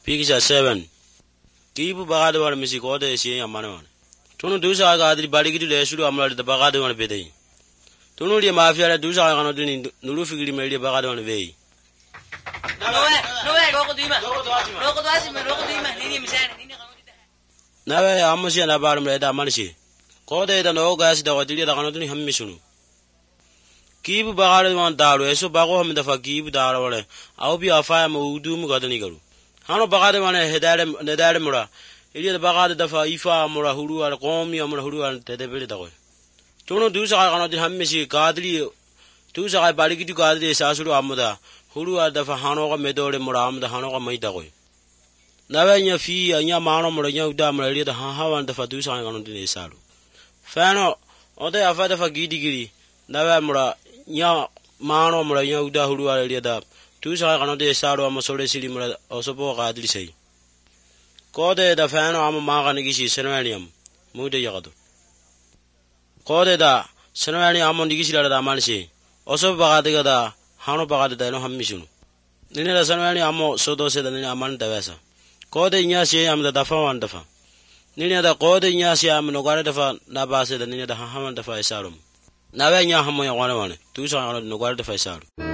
Picture 7. Kibu bagado wala misikode siye yamano. Tunu dusa aga adri bali gitu le suru amla de bagado wala bedai. Tunu li mafia la dusa aga no duni nulu fikiri meli bagado wala vei. No koko dima. Koko dima. Nini misana. Nawe amusia na barum le da manisi. Kode da no gas da wadili da kanu duni hammi sunu. Kibu bagado wan dalu eso bago ham da fa kibu dalu wala. Au bi afaya mu udu mu gadani garu. Hano bagado wan hedare mura. Ili da bagado da fa ifa mura huru wala qomi mura huru wala tede bele da ko. Tunu dusa aga kanu duni hammi si gadli dusa aga bali gitu gadli sasuru amuda. Huru wala da fa hano ga medole mura amuda hano ga mai da ko. Nawe nya fi nya mano mura nya uda mura ili da hawan da fa dusa aga kanu duni salu. Fano ode afa da fa gidi nawe mura nya mano mura nya uda huru wala ili da dusa aga kanu duni salu amma sole sili mura osopo gadli sei. Kode da fano amma maga nigisi senwaniam mude yagado. Kode da senwani amma nigisi la da mansi osopo bagade da hano bagade da no hammisunu. Nini da senwani amma sodo se da nini amman da wesa. Kode nya si am da fa wan da fa. Nini da kode nya si am no gare da fa na ba se da nini da haman da fa isarum. Nawe nya hammo ya wana wana. Tu sa no gare da fa isarum.